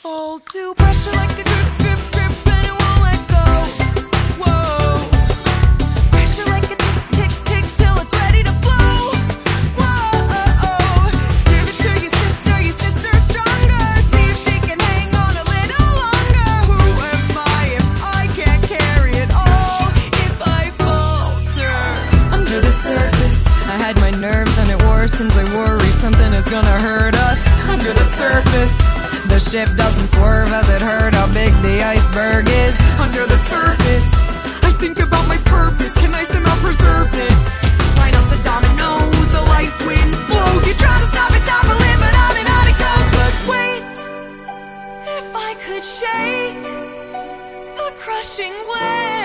Fall to pressure like a grip, grip, grip, and it won't let go. Whoa. Pressure like a tick, tick, tick, till it's ready to blow. Whoa. Give it to your sister stronger. See if she can hang on a little longer. Who am I if I can't carry it all? If I falter under the surface, I had my nerves and it worsens. I worry something is gonna hurt us. Under the surface, the ship doesn't swerve as it heard how big the iceberg is. Under the surface, I think about my purpose. Can I somehow preserve this? Line up the dominoes, the light wind blows. You try to stop it, topple it, but on and on it goes. But wait, if I could shake the crushing weight.